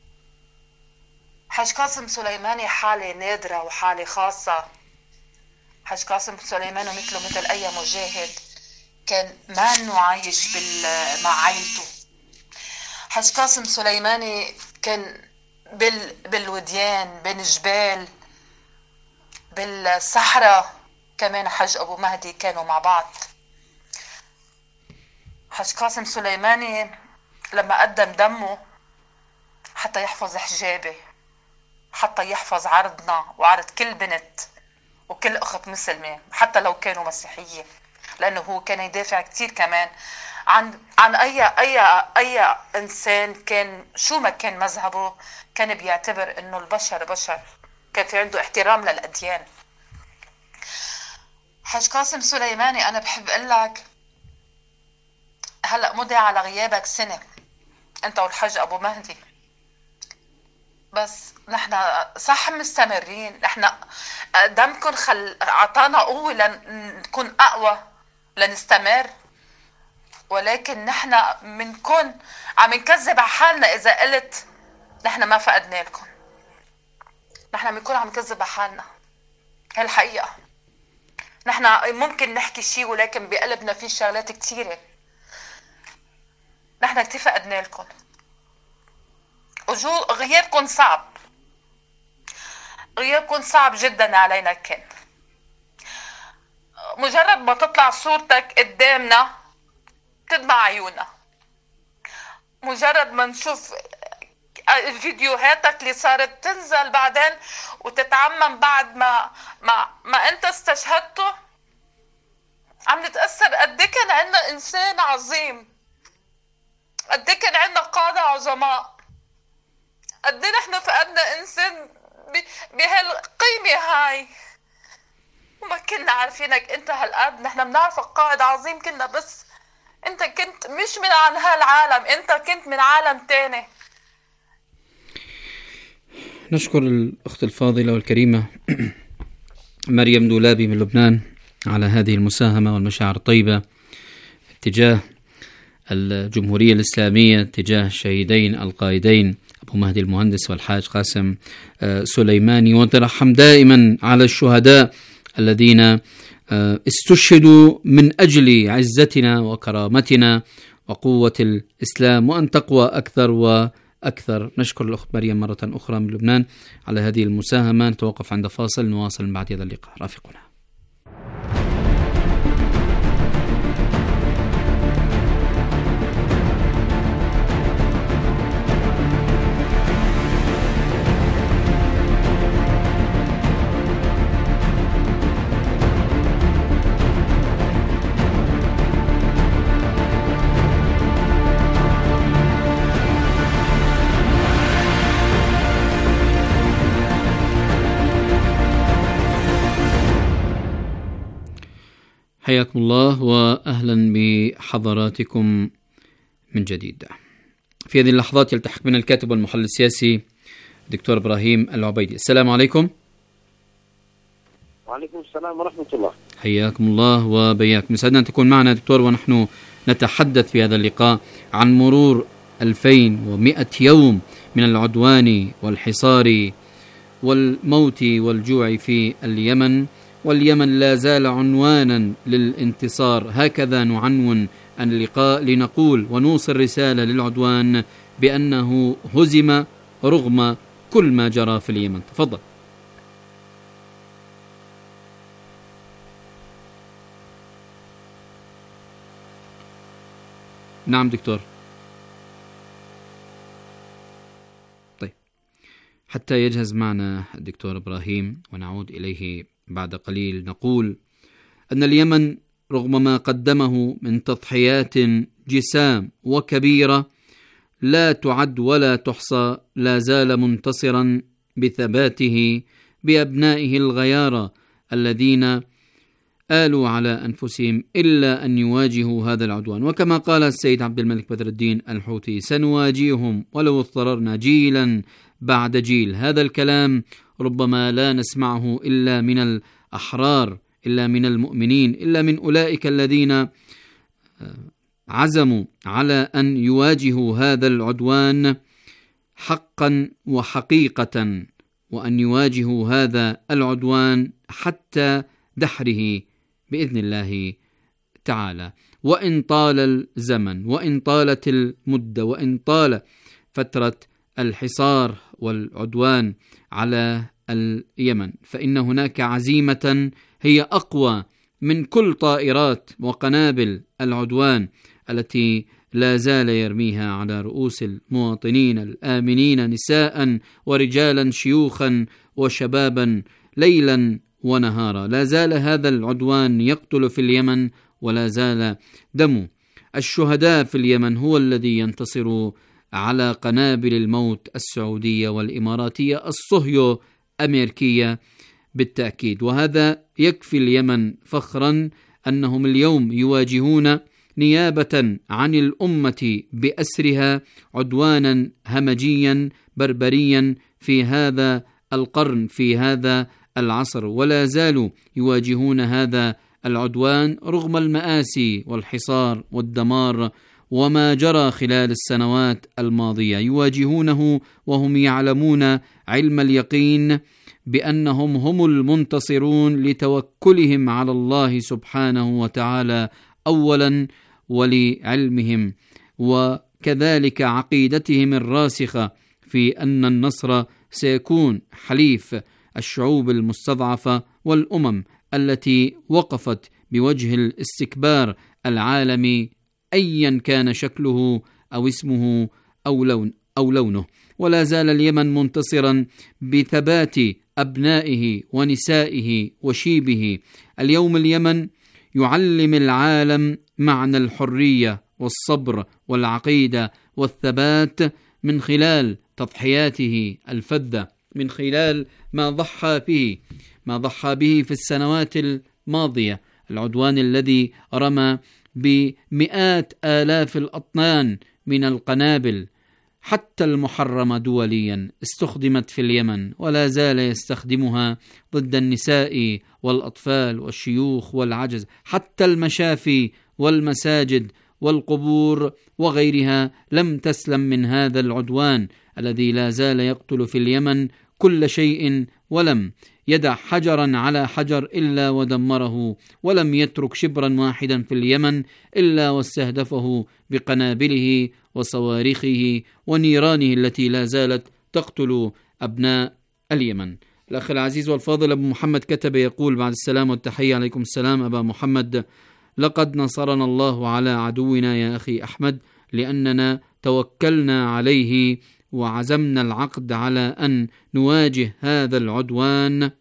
حج قاسم سليماني حالة نادرة وحالة خاصة. حج قاسم سليماني مثله مثل أي مجاهد كان ما إنه عايش مع عائلته. حج قاسم سليماني كان بالوديان، بين الجبال، بالصحراء. كمان حج أبو مهدي كانوا مع بعض. حج قاسم سليماني لما قدم دمه حتى يحفظ حجابي، حتى يحفظ عرضنا وعرض كل بنت وكل أخت مسلمة حتى لو كانوا مسيحية، لأنه هو كان يدافع كتير كمان عن أي إنسان كان شو ما كان مذهبه. كان بيعتبر إنه البشر بشر، كان في عنده احترام للأديان. حج قاسم سليماني أنا بحب أقولك هلأ مضي على غيابك سنة أنت والحج أبو مهدي، بس نحن صح مستمرين. نحن دمكن عطانا قوة لنكون أقوى لنستمر، ولكن نحن منكن عم نكذب على حالنا إذا قلت نحن ما فقدنا لكم. نحن منكن عم نكذب على حالنا، هي الحقيقة. نحن ممكن نحكي شيء ولكن بقلبنا فيه شغلات كتيرة. نحن كتير فقدنا لكم، غيابكم صعب، غيابكم صعب جدا علينا. كان مجرد ما تطلع صورتك قدامنا تدمع عيونا، مجرد ما نشوف فيديوهاتك اللي صارت تنزل بعدين وتتعمم بعد ما انت استشهدته، عم نتأثر قد ايه كان عندنا انسان عظيم، قد ايه كان عندنا قادة عظماء، قد ايه نحن فقدنا انسان بهالقيمة هاي وما كنا عارفينك انت هالقد. نحن بنعرفك قائد عظيم كنا، بس انت كنت مش من عن هالعالم، انت كنت من عالم تاني. نشكر الأخت الفاضلة والكريمة مريم دولابي من لبنان على هذه المساهمة والمشاعر الطيبة اتجاه الجمهورية الإسلامية، اتجاه الشهيدين القائدين أبو مهدي المهندس والحاج قاسم سليماني. ونترحم دائما على الشهداء الذين استشهدوا من أجل عزتنا وكرامتنا وقوة الإسلام، وأن تقوى أكثر وأكثر. نشكر الأخت مريم مرة أخرى من لبنان على هذه المساهمة. نتوقف عند فاصل، نواصل من بعد هذا اللقاء. رافقنا. حياكم الله وأهلا بحضراتكم من جديد. في هذه اللحظات يلتحق بنا الكاتب والمحلل السياسي دكتور إبراهيم العبيدي. السلام عليكم. وعليكم السلام ورحمة الله. حياكم الله وبياكم. يسعدنا أن تكون معنا دكتور، ونحن نتحدث في هذا اللقاء عن مرور 2100 يوم من العدوان والحصار والموت والجوع في اليمن، واليمن لا زال عنوانا للانتصار. هكذا نعنون اللقاء لنقول ونوصل رسالة للعدوان بأنه هزم رغم كل ما جرى في اليمن. تفضل. نعم دكتور. طيب، حتى يجهز معنا الدكتور إبراهيم ونعود إليه بعد قليل، نقول أن اليمن رغم ما قدمه من تضحيات جسام وكبيرة لا تعد ولا تحصى، لا زال منتصرا بثباته بأبنائه الغيارى الذين آلوا على أنفسهم إلا أن يواجهوا هذا العدوان. وكما قال السيد عبد الملك بدر الدين الحوثي: سنواجههم ولو اضطررنا جيلا بعد جيل. هذا الكلام ربما لا نسمعه إلا من الأحرار، إلا من المؤمنين، إلا من أولئك الذين عزموا على أن يواجهوا هذا العدوان حقا وحقيقة، وأن يواجهوا هذا العدوان حتى دحره بإذن الله تعالى. وإن طال الزمن، وإن طالت المدة، وإن طال فترة الحصار والعدوان على اليمن، فإن هناك عزيمة هي أقوى من كل طائرات وقنابل العدوان التي لا زال يرميها على رؤوس المواطنين الآمنين، نساء ورجالا، شيوخا وشبابا، ليلا ونهارا. لا زال هذا العدوان يقتل في اليمن، ولا زال دم الشهداء في اليمن هو الذي ينتصر على قنابل الموت السعودية والإماراتية الصهيو أمريكية بالتأكيد. وهذا يكفي اليمن فخرا أنهم اليوم يواجهون نيابة عن الأمة بأسرها عدوانا همجيا بربريا في هذا القرن، في هذا العصر، ولا زالوا يواجهون هذا العدوان رغم المآسي والحصار والدمار وما جرى خلال السنوات الماضية. يواجهونه وهم يعلمون علم اليقين بأنهم هم المنتصرون لتوكلهم على الله سبحانه وتعالى أولا، ولعلمهم وكذلك عقيدتهم الراسخة في أن النصر سيكون حليف الشعوب المستضعفة والأمم التي وقفت بوجه الاستكبار العالمي أيا كان شكله أو اسمه أو لونه. ولا زال اليمن منتصرا بثبات أبنائه ونسائه وشيبه. اليوم اليمن يعلم العالم معنى الحرية والصبر والعقيدة والثبات من خلال تضحياته الفذة، من خلال ما ضحى به في السنوات الماضية. العدوان الذي رمى بمئات آلاف الأطنان من القنابل حتى المحرمة دوليا استخدمت في اليمن، ولا زال يستخدمها ضد النساء والأطفال والشيوخ والعجز. حتى المشافي والمساجد والقبور وغيرها لم تسلم من هذا العدوان الذي لا زال يقتل في اليمن كل شيء، ولم يدع حجرا على حجر إلا ودمره، ولم يترك شبرا واحدا في اليمن إلا واستهدفه بقنابله وصواريخه ونيرانه التي لا زالت تقتل أبناء اليمن. الأخ العزيز والفاضل أبو محمد كتب يقول: بعد السلام والتحية. عليكم السلام أبا محمد. لقد نصرنا الله على عدونا يا أخي أحمد، لأننا توكلنا عليه وعزمنا العقد على أن نواجه هذا العدوان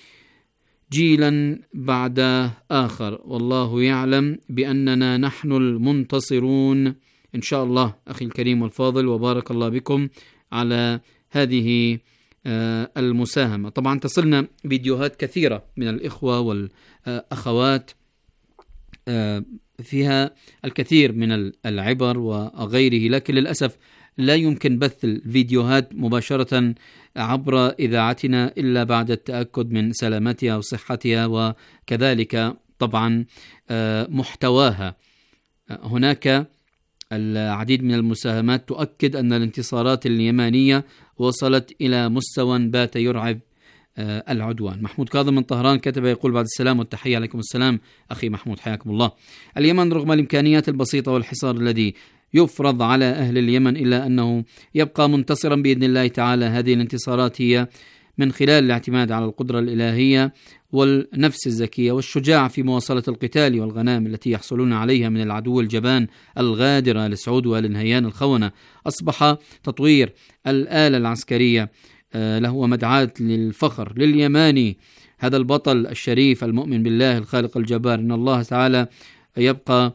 جيلا بعد آخر، والله يعلم بأننا نحن المنتصرون إن شاء الله. أخي الكريم والفاضل، وبارك الله بكم على هذه المساهمة. طبعا تصلنا فيديوهات كثيرة من الإخوة والأخوات فيها الكثير من العبر وغيره، لكن للأسف لا يمكن بث الفيديوهات مباشرة عبر إذاعتنا إلا بعد التأكد من سلامتها وصحتها وكذلك طبعا محتواها. هناك العديد من المساهمات تؤكد أن الانتصارات اليمانية وصلت إلى مستوى بات يرعب العدوان. محمود كاظم من طهران كتب يقول: بعد السلام والتحية. عليكم السلام أخي محمود، حياكم الله. اليمن رغم الإمكانيات البسيطة والحصار الذي يفرض على أهل اليمن إلا أنه يبقى منتصرا بإذن الله تعالى. هذه الانتصارات هي من خلال الاعتماد على القدرة الإلهية والنفس الزكية والشجاعة في مواصلة القتال والغنائم التي يحصلون عليها من العدو الجبان الغادرة لسعود والنهيان الخونة. أصبح تطوير الآلة العسكرية له مدعاة للفخر لليماني، هذا البطل الشريف المؤمن بالله الخالق الجبار. إن الله تعالى يبقى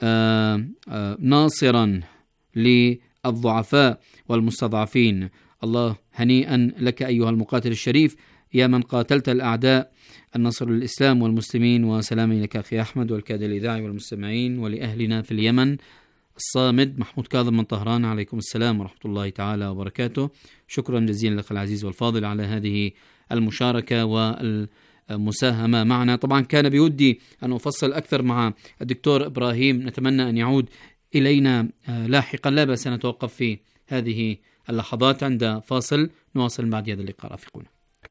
ناصرا للضعفاء والمستضعفين. الله هنيئا لك أيها المقاتل الشريف يا من قاتلت الأعداء، النصر للإسلام والمسلمين. وسلامي لك أخي أحمد والكادر الإذاعي والمستمعين ولأهلنا في اليمن الصامد. محمود كاظم من طهران، عليكم السلام ورحمة الله تعالى وبركاته. شكرا جزيلا لك العزيز والفاضل على هذه المشاركة والمساهمة معنا. طبعا كان بودي أن أفصل أكثر مع الدكتور إبراهيم، نتمنى أن يعود إلينا لاحقا، لا بأس أن نتوقف في هذه اللحظات عند فاصل، نواصل بعد هذا اللقاء. رافقونا.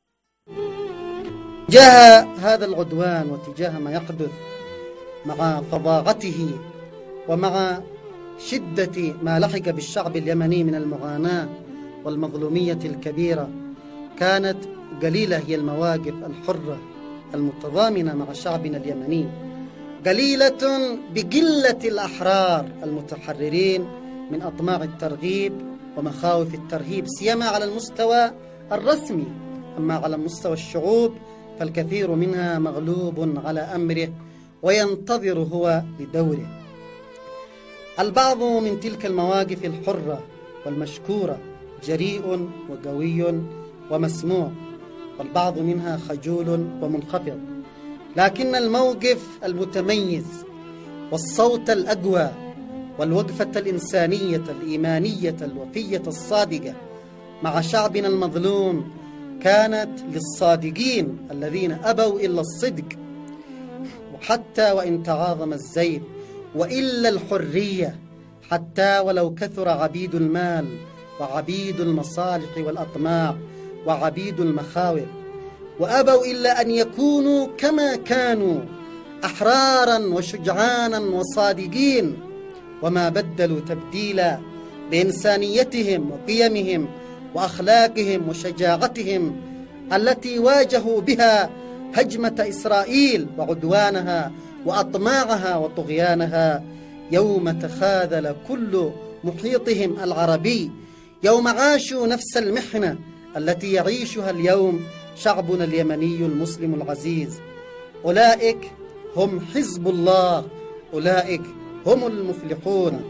تجاه هذا العدوان وتجاه ما يحدث مع فظاعته ومع شدة ما لحق بالشعب اليمني من المعاناة والمظلومية الكبيرة، كانت قليلة هي المواقف الحرة المتضامنة مع شعبنا اليمني، قليلة بقلة الأحرار المتحررين من أطماع الترغيب ومخاوف الترهيب، سيما على المستوى الرسمي. أما على مستوى الشعوب فالكثير منها مغلوب على أمره وينتظر هو لدوره. البعض من تلك المواقف الحرة والمشكورة جريء وقوي ومسموع، والبعض منها خجول ومنخفض، لكن الموقف المتميز والصوت الأقوى والوقفة الإنسانية الإيمانية الوفية الصادقة مع شعبنا المظلوم كانت للصادقين الذين أبوا إلا الصدق، وحتى وإن تعاظم الزيد، وإلا الحرية، حتى ولو كثر عبيد المال وعبيد المصالح والأطماع وعبيد المخاوف، وأبوا إلا أن يكونوا كما كانوا أحرارا وشجعانا وصادقين، وما بدلوا تبديلا بإنسانيتهم وقيمهم وأخلاقهم وشجاعتهم التي واجهوا بها هجمة إسرائيل وعدوانها وأطماعها وطغيانها، يوم تخاذل كل محيطهم العربي، يوم عاشوا نفس المحنة التي يعيشها اليوم شعبنا اليمني المسلم العزيز. أولئك هم حزب الله، أولئك هم المفلحون.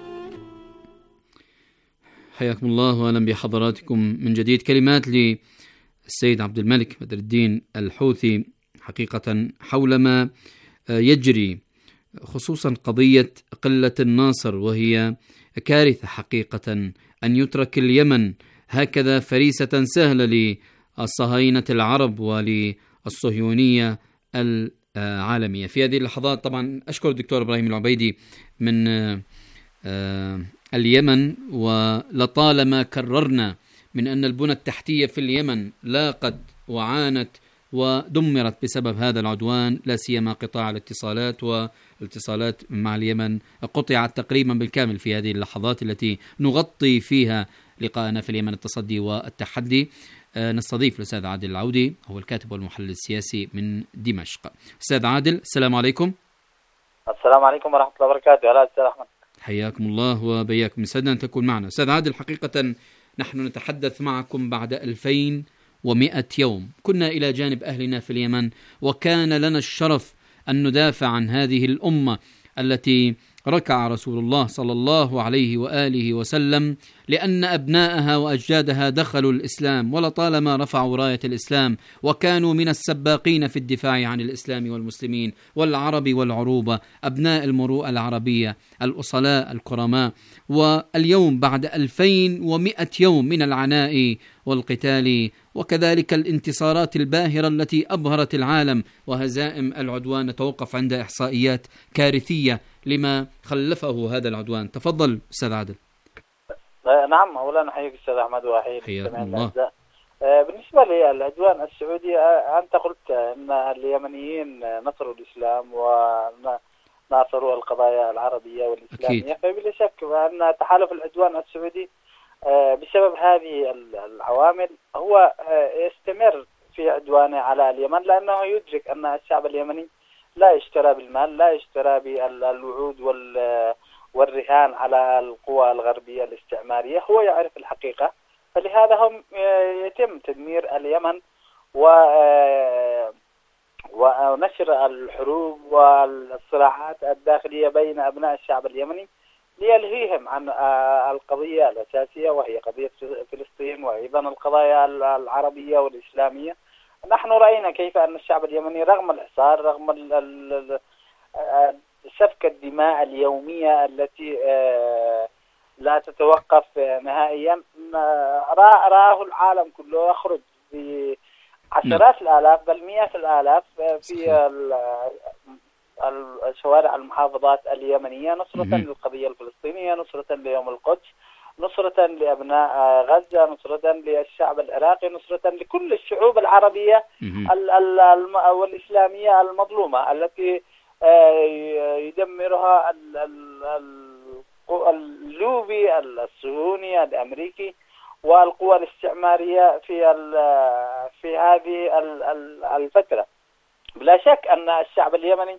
حياكم الله وأهلا بحضراتكم من جديد. كلمات للسيد عبد الملك بدر الدين الحوثي حقيقة حول ما يجري، خصوصا قضية قلة الناصر، وهي كارثة حقيقة أن يترك اليمن هكذا فريسة سهلة للصهاينة العرب وللصهيونية العالمية. في هذه اللحظات طبعا أشكر الدكتور إبراهيم العبيدي من اليمن، ولطالما كررنا من أن البنى التحتية في اليمن لاقت وعانت ودمرت بسبب هذا العدوان، لا سيما قطاع الاتصالات، والاتصالات مع اليمن قطعت تقريبا بالكامل في هذه اللحظات التي نغطي فيها لقاءنا في اليمن التصدي والتحدي. نستضيف الأستاذ عادل العودي، هو الكاتب والمحلل السياسي من دمشق. أستاذ عادل، السلام عليكم. السلام عليكم ورحمة الله وبركاته. أهلا أستاذ أحمد. حياكم الله وبياكم، يسعدنا أن تكون معنا. أستاذ عادل، حقيقة نحن نتحدث معكم بعد 2100 يوم، كنا إلى جانب أهلنا في اليمن، وكان لنا الشرف أن ندافع عن هذه الأمة التي ركع رسول الله صلى الله عليه وآله وسلم لأن أبناءها وأجدادها دخلوا الإسلام ولطالما رفعوا راية الإسلام وكانوا من السباقين في الدفاع عن الإسلام والمسلمين والعرب والعروبة، أبناء المروءة العربية الأصلاء الكرماء. واليوم بعد 2100 يوم من العناء والقتال وكذلك الانتصارات الباهرة التي أبهرت العالم وهزائم العدوان، نتوقف عند إحصائيات كارثية لما خلفه هذا العدوان. تفضل أستاذ عادل. نعم، أولا أحييك أستاذ أحمد وأحييك الله. بالنسبة للعدوان السعودي، أنت قلت أن اليمنيين نصروا الإسلام وناصروا القضايا العربية والإسلامية، فبلا شك أن تحالف العدوان السعودي بسبب هذه العوامل هو يستمر في عدوانه على اليمن، لأنه يدرك أن الشعب اليمني لا يشترى بالمال، لا يشترى بالوعود والرهان على القوى الغربية الاستعمارية، هو يعرف الحقيقة. فلهذا هم يتم تدمير اليمن ونشر الحروب والصراعات الداخلية بين أبناء الشعب اليمني ليلهيهم عن القضية الأساسية وهي قضية فلسطين وأيضا القضايا العربية والإسلامية. نحن رأينا كيف أن الشعب اليمني رغم الحصار، رغم سفك الدماء اليومية التي لا تتوقف نهائيا، رآه العالم كله يخرج بعشرات الآلاف بل مئات الآلاف في الشوارع المحافظات اليمنية نصرة للقضية الفلسطينية، نصرة ليوم القدس، نصرة لأبناء غزة، نصرة للشعب العراقي، نصرة لكل الشعوب العربية والإسلامية المظلومة التي يدمرها اللوبي الصهيوني الأمريكي والقوى الاستعمارية في هذه الفترة. بلا شك أن الشعب اليمني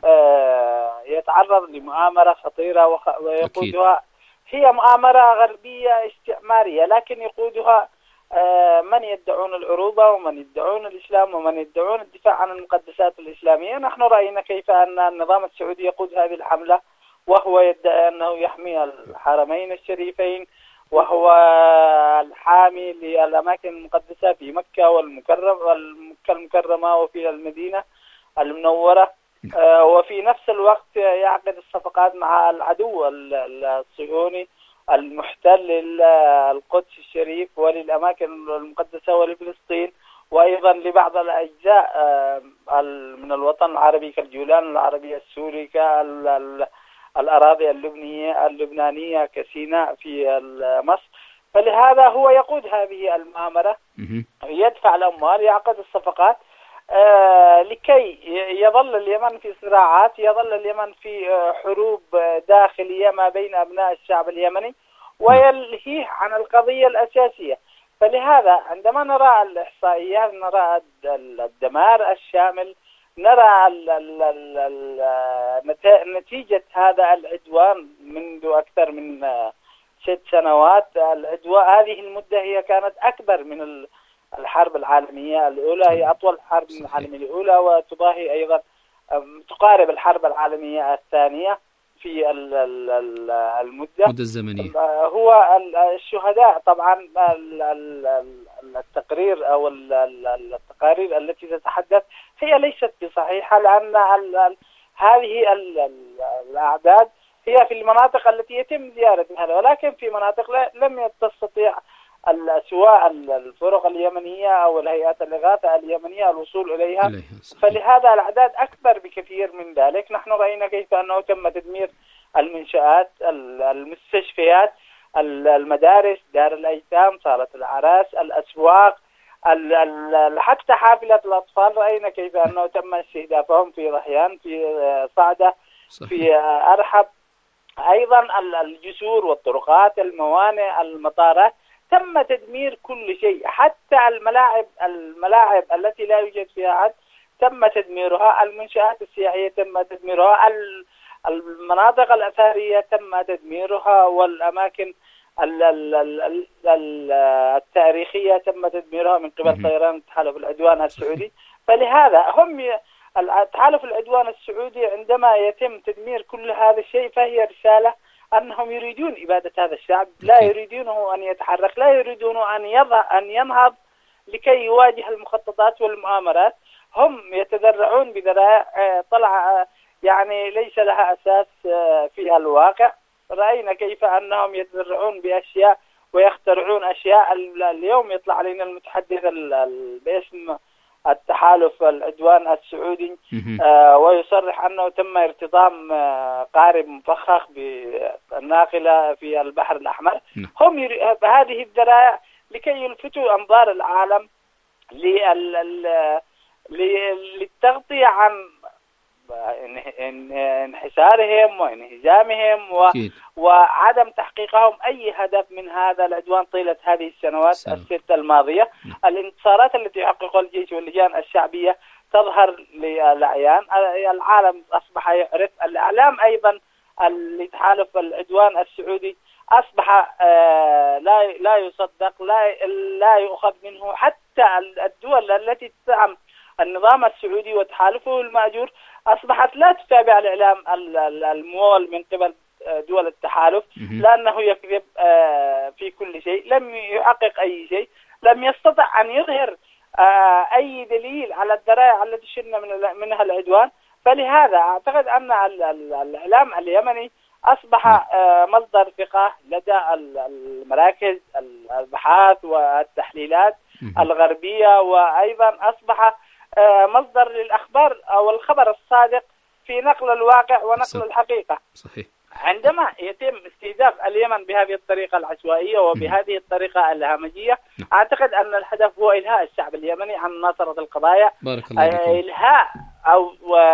يتعرض لمؤامرة خطيرة ويقودها هي مؤامرة غربية استعمارية، لكن يقودها من يدعون العروبة ومن يدعون الإسلام ومن يدعون الدفاع عن المقدسات الإسلامية. نحن رأينا كيف أن النظام السعودي يقود هذه الحملة وهو يدعي أنه يحمي الحرمين الشريفين، وهو الحامي للأماكن المقدسة في مكة والمكرمة وفي المدينة المنورة، وفي نفس الوقت يعقد الصفقات مع العدو الصهيوني المحتل القدس الشريف وللأماكن المقدسة ولفلسطين وأيضا لبعض الأجزاء من الوطن العربي كالجولان العربي السوري، كالأراضي اللبنانية كسيناء في مصر. فلهذا هو يقود هذه المؤامرة، يدفع الأموال، يعقد الصفقات لكي يظل اليمن في صراعات، يظل اليمن في حروب داخلية ما بين أبناء الشعب اليمني ويلهيه عن القضية الأساسية. فلهذا عندما نرى الإحصائيات، نرى الدمار الشامل، نرى نتيجة هذا العدوان منذ أكثر من 6 سنوات. العدوان هذه المدة هي كانت أكبر من الحرب العالمية الأولى، هي أطول حرب من العالمية الأولى وتضاهي أيضا تقارب الحرب العالمية الثانية في المدة الزمنية. هو الشهداء طبعا التقرير أو التقارير التي تتحدث هي ليست بصحيحة، لأن هذه الأعداد هي في المناطق التي يتم زيارتها، ولكن في مناطق لم تستطيع سواء الفرق اليمنية أو الهيئات الإغاثة اليمنية الوصول إليها، فلهذا الأعداد أكبر بكثير من ذلك. نحن رأينا كيف أنه تم تدمير المنشآت، المستشفيات، المدارس، دار الأيتام، صالة الأعراس، الأسواق، حتى حافلة الأطفال. رأينا كيف أنه تم استهدافهم في رحيان، في صعدة، في أرحب، أيضا الجسور والطرقات، الموانئ، المطارات، تم تدمير كل شيء، حتى الملاعب التي لا يوجد فيها عد تم تدميرها، المنشآت السياحية تم تدميرها، المناطق الأثرية تم تدميرها، والأماكن التاريخية تم تدميرها من قبل طيران تحالف العدوان السعودي. فلهذا تحالف العدوان السعودي عندما يتم تدمير كل هذا الشيء فهي رسالة أنهم يريدون إبادة هذا الشعب، لا يريدونه أن يتحرك، لا يريدون أن ينهض لكي يواجه المخططات والمؤامرات. هم يتذرعون بذرائع طلع يعني ليس لها أساس في الواقع. رأينا كيف أنهم يتذرعون بأشياء ويخترعون أشياء. اليوم يطلع علينا المتحدث باسم التحالف العدوان السعودي ويصرح أنه تم ارتطام قارب مفخخ بالناقلة في البحر الأحمر. هم بهذه الذرائع لكي يلفتوا أنظار العالم للتغطية عن انحسارهم وانهزامهم وعدم تحقيقهم أي هدف من هذا العدوان طيلة هذه السنوات الست الماضية. الانتصارات التي يحققها الجيش واللجان الشعبية تظهر للعيان. العالم أصبح يعرف. الإعلام أيضا لتحالف العدوان السعودي أصبح لا يصدق، لا يؤخذ منه. حتى الدول التي تدعم النظام السعودي وتحالفه المأجور أصبحت لا تتابع الإعلام الممول من قبل دول التحالف، لأنه يكذب في كل شيء، لم يحقق أي شيء، لم يستطع أن يظهر أي دليل على الذرائع التي شن منها العدوان. فلهذا أعتقد أن الإعلام اليمني أصبح مصدر ثقة لدى المراكز البحث والتحليلات الغربية، وأيضا أصبح مصدر للأخبار أو الخبر الصادق في نقل الواقع ونقل الحقيقة. صحيح. عندما يتم استهداف اليمن بهذه الطريقة العشوائية وبهذه الطريقة الهمجية، أعتقد أن الهدف هو إلهاء الشعب اليمني عن مناصرة القضايا، إلهاء أو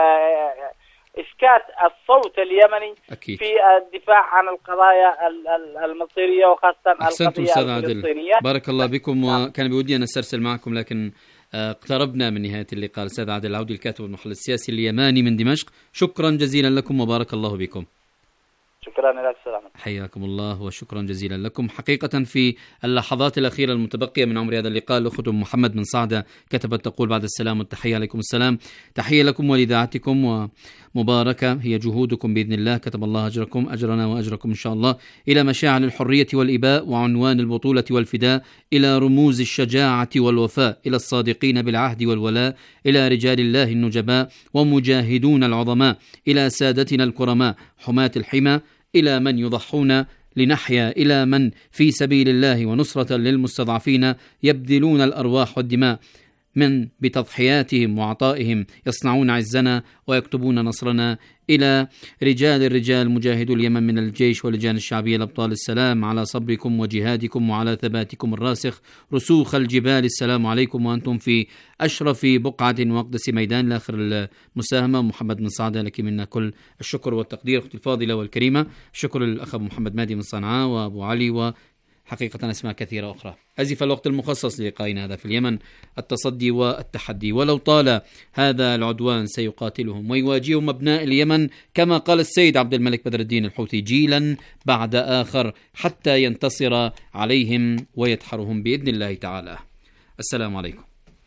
إسكات الصوت اليمني أكيد في الدفاع عن القضايا المصيرية وخاصة القضية الفلسطينية. بارك الله بكم. وكان بودي أن أسترسل معكم لكن اقتربنا من نهاية اللقاء. الأستاذ عادل العودي الكاتب والمحلل السياسي اليماني من دمشق، شكرا جزيلا لكم وبارك الله بكم. شكرا لك. السلام. حياكم الله وشكرا جزيلا لكم. حقيقة في اللحظات الأخيرة المتبقية من عمر هذا اللقاء، الأخت محمد بن صعدة كتبت تقول بعد السلام والتحية. عليكم السلام. تحية لكم ولإذاعتكم ومباركة هي جهودكم بإذن الله. كتب الله أجركم أجرنا وأجركم إن شاء الله إلى مشاعر الحرية والإباء وعنوان البطولة والفداء، إلى رموز الشجاعة والوفاء، إلى الصادقين بالعهد والولاء، إلى رجال الله النجباء ومجاهدون العظماء، إلى سادتنا الكرماء حماة الحمى، إلى من يضحون لنحيا، إلى من في سبيل الله ونصرة للمستضعفين يبذلون الأرواح والدماء، من بتضحياتهم وعطائهم يصنعون عزنا ويكتبون نصرنا، إلى رجال الرجال مجاهدو اليمن من الجيش واللجان الشعبية الأبطال، السلام على صبركم وجهادكم وعلى ثباتكم الراسخ رسوخ الجبال. السلام عليكم وأنتم في أشرف بقعة وأقدس ميدان. لآخر المساهمة محمد بن صعدة، لك منا كل الشكر والتقدير أختي الفاضلة والكريمة. شكر للأخ محمد مادي من صنعاء وأبو علي وحقيقة أسماء كثيرة أخرى. أزف الوقت المخصص للقائنا هذا في اليمن، التصدي والتحدي. ولو طال هذا العدوان سيقاتلهم ويواجههم أبناء اليمن كما قال السيد عبد الملك بدر الدين الحوثي، جيلا بعد آخر حتى ينتصر عليهم ويدحرهم بإذن الله تعالى. السلام عليكم.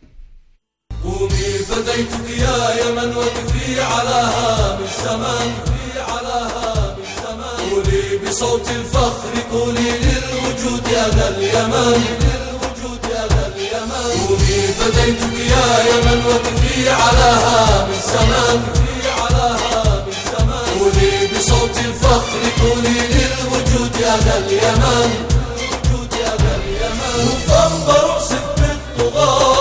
قومي فديتك يا يمن وقفي على هام الزمان، قولي بصوت الفخر، قولي للوجود أنا اليمن، قومي فديتك يا يمن وقفي على هام الزمان، قولي بصوت الفخر، قولي للوجود أنا اليمن، وفنبر أسف بالطغاة